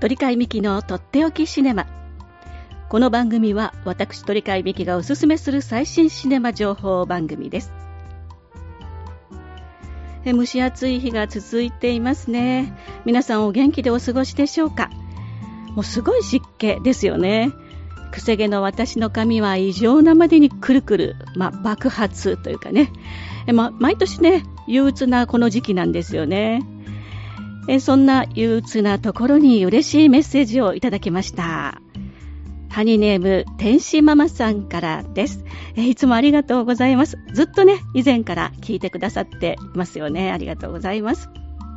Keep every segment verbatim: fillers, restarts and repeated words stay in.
鳥飼美希のとっておきシネマ。この番組は私鳥飼美希がおすすめする最新シネマ情報番組です。え蒸し暑い日が続いていますね。皆さんお元気でお過ごしでしょうか。もうすごい湿気ですよね。くせ毛の私の髪は異常なまでにくるくる、まあ、爆発というかね、え、ま、毎年ね憂鬱なこの時期なんですよね。えそんな憂鬱なところに嬉しいメッセージをいただきました。ハニーネーム天使ママさんからです。えいつもありがとうございます。ずっとね以前から聞いてくださっていますよね。ありがとうございます。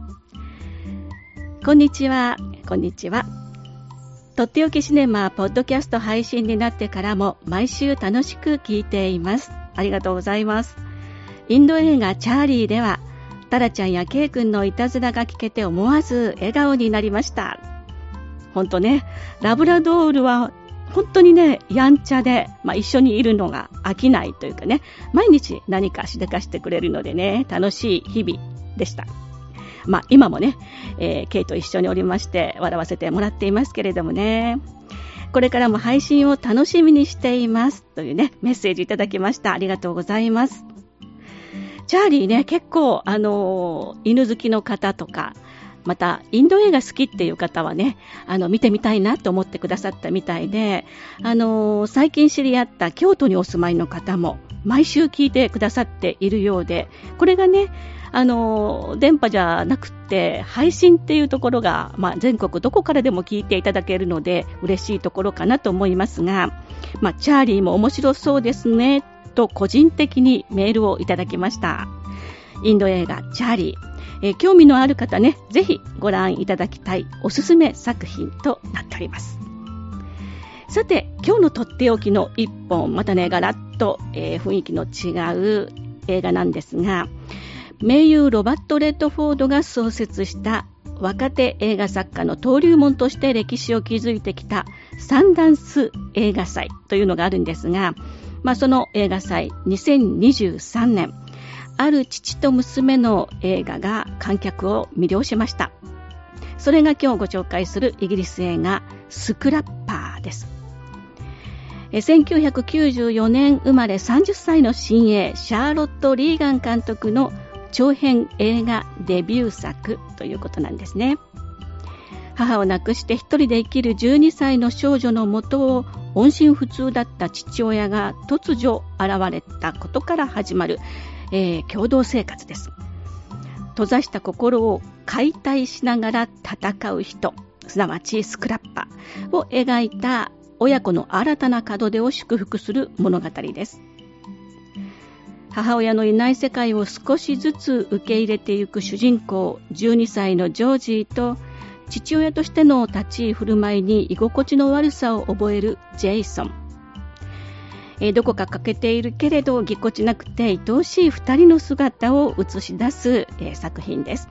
こんにちは。こんにちは。とっておきシネマポッドキャスト配信になってからも毎週楽しく聞いています。ありがとうございます。インド映画チャーリーではタラちゃんやケイ君のいたずらが聞けて思わず笑顔になりました。本当ね、ラブラドールは本当にねやんちゃで、まあ、一緒にいるのが飽きないというかね、毎日何かしでかしてくれるのでね、楽しい日々でした。まあ、今もね、えー、ケイと一緒におりまして笑わせてもらっていますけれどもね、これからも配信を楽しみにしていますというねメッセージいただきました。ありがとうございます。チャーリーね、結構あのー、犬好きの方とか、またインド映画好きっていう方はね、あの見てみたいなと思ってくださったみたいで、あのー、最近知り合った京都にお住まいの方も毎週聞いてくださっているようで、これがね、あのー、電波じゃなくって配信っていうところが、まあ、全国どこからでも聞いていただけるので嬉しいところかなと思いますが、まあ、チャーリーも面白そうですねと個人的にメールをいただきました。インド映画チャーリー、えー、興味のある方ね、ぜひご覧いただきたいおすすめ作品となっております。さて、今日のとっておきの一本、またねガラッと、えー、雰囲気の違う映画なんですが、名優ロバート・レッドフォードが創設した若手映画作家の登竜門として歴史を築いてきたサンダンス映画祭というのがあるんですが、まあ、その映画祭にせんにじゅうさんねん、ある父と娘の映画が観客を魅了しました。それが今日ご紹介するイギリス映画スクラッパーです。せんきゅうひゃくきゅうじゅうよねん生まれさんじゅっさいの新鋭シャーロット・リーガン監督の長編映画デビュー作ということなんですね。母を亡くして一人で生きるじゅうにさいの少女のもとを音信不通だった父親が突如現れたことから始まる、えー、共同生活です。閉ざした心を解体しながら戦う人、すなわちスクラッパーを描いた親子の新たな門出を祝福する物語です。母親のいない世界を少しずつ受け入れていく主人公じゅうにさいのジョージーと、父親としての立ち居振る舞いに居心地の悪さを覚えるジェイソン、えー、どこか欠けているけれどぎこちなくて愛おしい二人の姿を映し出す、えー、作品です。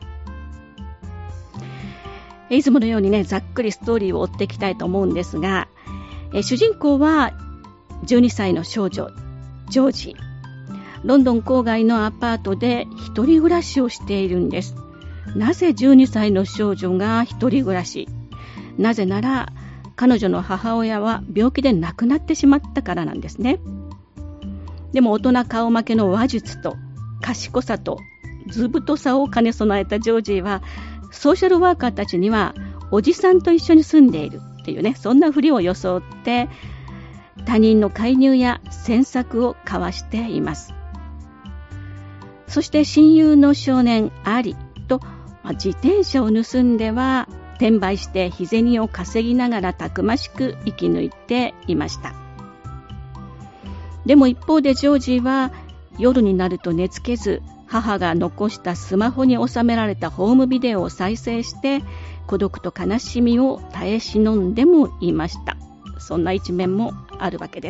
いつものようにねざっくりストーリーを追っていきたいと思うんですが、えー、主人公はじゅうにさいの少女ジョージー、ロンドン郊外のアパートで一人暮らしをしているんです。なぜじゅうにさいの少女が一人暮らし？なぜなら彼女の母親は病気で亡くなってしまったからなんですね。でも大人顔負けの話術と賢さと図太さを兼ね備えたジョージーは、ソーシャルワーカーたちにはおじさんと一緒に住んでいるっていうね、そんなふりを装って他人の介入や詮索を交わしています。そして親友の少年アリと、まあ、自転車を盗んでは転売して日銭を稼ぎながらたくましく生き抜いていました。でも一方でジョージーは夜になると寝つけず、母が残したスマホに収められたホームビデオを再生して孤独と悲しみを耐え忍んでもいました。そんな一面もあるわけです。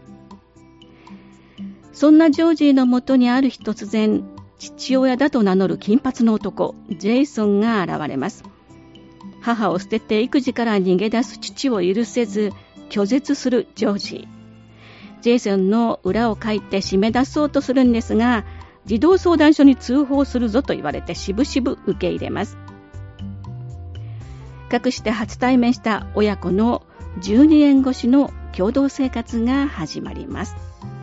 そんなジョージーのもとにある日突然、父親だと名乗る金髪の男ジェイソンが現れます。母を捨てて育児から逃げ出す父を許せず拒絶するジョージー。ジェイソンの裏をかいて締め出そうとするんですが、児童相談所に通報するぞと言われてしぶしぶ受け入れます。 かくして初対面した親子のじゅうにねん越しの共同生活が始まります。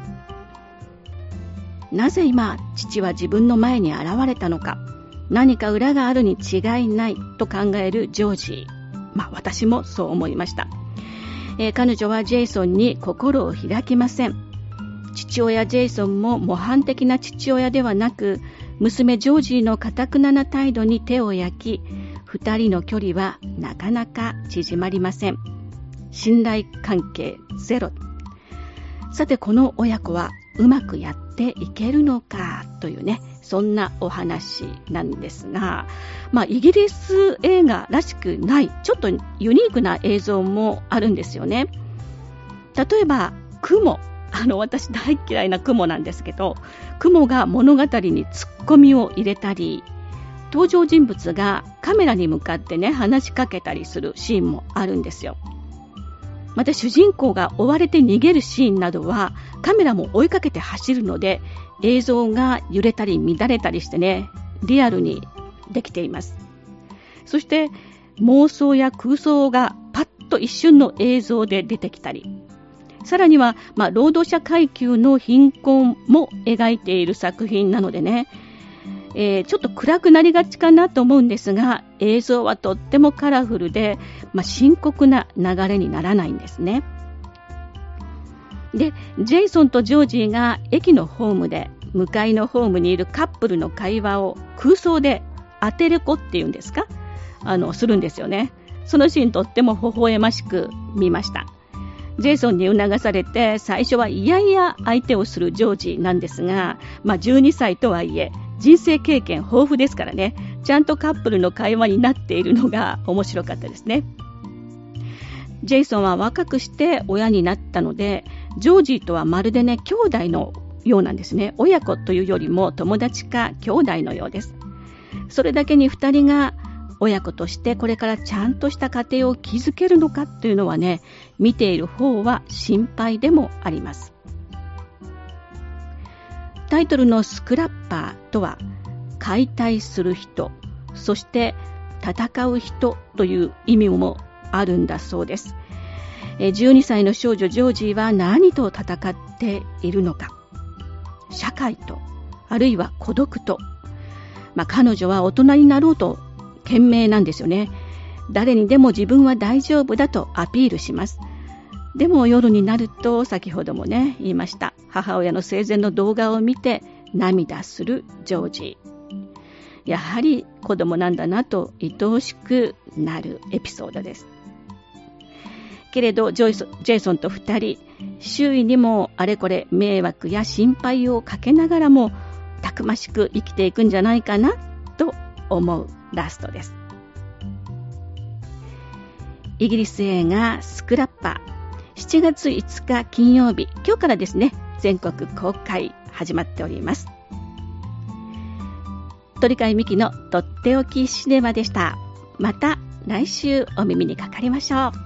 なぜ今父は自分の前に現れたのか、何か裏があるに違いないと考えるジョージ。まあ私もそう思いました。えー、彼女はジェイソンに心を開きません。父親ジェイソンも模範的な父親ではなく、娘ジョージーの頑なな態度に手を焼き、二人の距離はなかなか縮まりません。信頼関係ゼロ。さてこの親子はうまくやっていけるのかというね、そんなお話なんですが、まあイギリス映画らしくないちょっとユニークな映像もあるんですよね。例えば雲、あの私大嫌いな雲なんですけど、雲が物語にツッコミを入れたり、登場人物がカメラに向かってね話しかけたりするシーンもあるんですよ。また主人公が追われて逃げるシーンなどはカメラも追いかけて走るので、映像が揺れたり乱れたりしてね、リアルにできています。そして妄想や空想がパッと一瞬の映像で出てきたり、さらには、まあ、労働者階級の貧困も描いている作品なのでね、えー、ちょっと暗くなりがちかなと思うんですが、映像はとってもカラフルで、まあ、深刻な流れにならないんですね。で、ジェイソンとジョージーが駅のホームで向かいのホームにいるカップルの会話を空想で当てる子っていうんですか、あのするんですよね。そのシーンとっても微笑ましく見ました。ジェイソンに促されて最初はいやいや相手をするジョージなんですが、まあ、じゅうにさいとはいえ人生経験豊富ですからね、ちゃんとカップルの会話になっているのが面白かったですね。ジェイソンは若くして親になったので、ジョージーとはまるでね兄弟のようなんですね。親子というよりも友達か兄弟のようです。それだけにふたりが親子としてこれからちゃんとした家庭を築けるのかというのはね、見ている方は心配でもあります。タイトルのスクラッパーとは、解体する人、そして戦う人という意味もあるんだそうです。じゅうにさいの少女ジョージーは何と戦っているのか。社会と、あるいは孤独と。まあ、彼女は大人になろうと懸命なんですよね。誰にでも自分は大丈夫だとアピールします。でも夜になると、先ほどもね言いました、母親の生前の動画を見て涙するジョージー。やはり子供なんだなと愛おしくなるエピソードです。けれどジョイソジェイソンとふたり、周囲にもあれこれ迷惑や心配をかけながらもたくましく生きていくんじゃないかなと思うラストです。イギリス映画スクラッパー、しちがついつか金曜日、今日からですね全国公開始まっております。鳥飼美希のとっておきシネマでした。また来週お耳にかかりましょう。